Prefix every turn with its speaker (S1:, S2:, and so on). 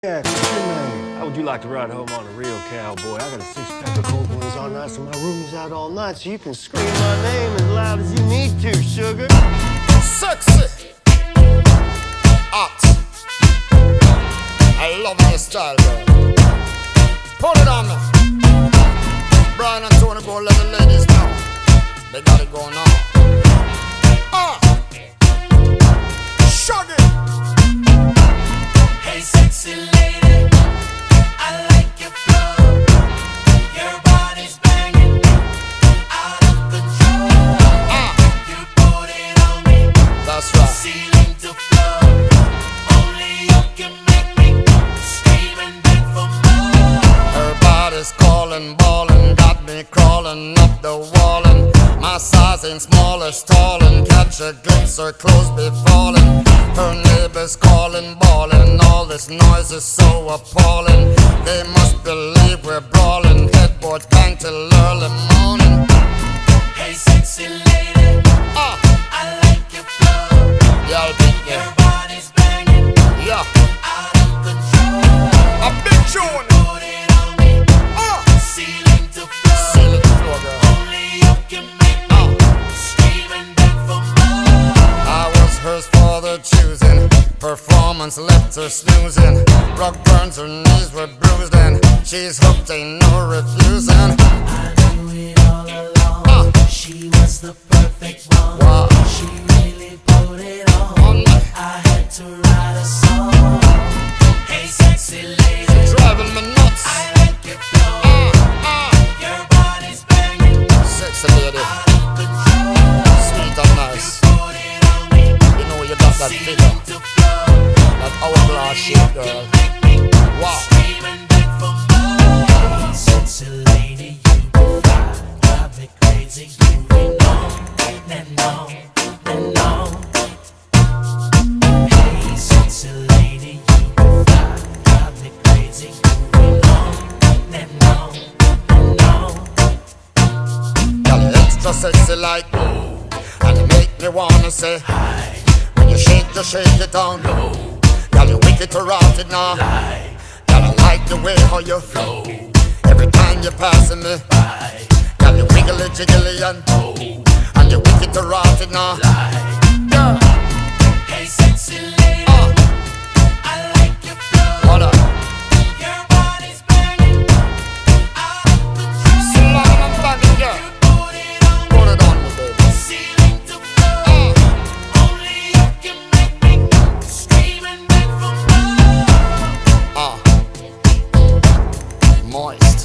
S1: Yeah, what's your name? How would you like to ride home on a real cowboy? I got a six-pack of cold ones all night, so my room is out all night, so you can scream my name as loud as you need to, sugar.
S2: Sexy. Hot. I love your style, girl. Put it on me. Brian and Tony, go let the ladies know. They got it going on. Shug it.
S3: Hey, sexy lady, I like your flow. Your body's banging, out of control. You put it on me.
S2: That's right.
S3: Ceiling to floor. Only you can make me scream and beg for more.
S2: Her body's calling, ballin', got me crawling up the wall, and my size ain't small or stalling. Catch a glimpse, her clothes be falling. Her neighbors calling, bawling. All this noise is so appalling. They must believe we're brawling. Headboard bang till early morning.
S3: Hey, sexy lady, I like your flow.
S2: Yeah, I'll beat
S3: Your
S2: you.
S3: body's banging,
S2: Yeah,
S3: out of control.
S2: a big tune.
S3: Put it on me, ceiling to floor.
S2: Seal it, floor, girl.
S3: Only you can make me scream and beg for more.
S2: I was hers for the choosing. Performance left her snoozing. Rug burns, her knees were bruised, and she's hooked, ain't no refusing.
S3: I knew it all along. She was the perfect one.
S2: Wow.
S3: She really put it on.
S2: On me.
S3: I had to write a song. Hey, sexy lady,
S2: Driving me nuts.
S3: I like your flow. Your body's banging,
S2: Sexy lady,
S3: out of control.
S2: sweet and nice.
S3: Put it on me,
S2: You know you got that figure,
S3: ceiling to floor.
S2: that hourglass shape, girl.
S3: Make me
S2: Wow.
S3: scream and beg for more. Hey, sexy lady, you fly, drive me crazy. Moving on and on and on. Hey, sexy lady, you fly, drive me crazy. Moving on and on and on.
S2: Girl, you extra sexy like me, and you make me wanna say hi. When you shake it down low. Girl, you wicked to rotted now. Girl, I like the way how you flow. Every time you're passing me by. Girl, you wiggly jiggly and and you wicked to rotted now. Girl,
S3: Hey, sexy lady, I like your flow.
S2: hold on.
S3: Your body's banging, out of control.
S2: Slam and banging, girl.
S3: Put it on me.
S2: Put it on me, baby.
S3: Ceiling to floor. Only you can make me scream and beg for more.
S2: Moist.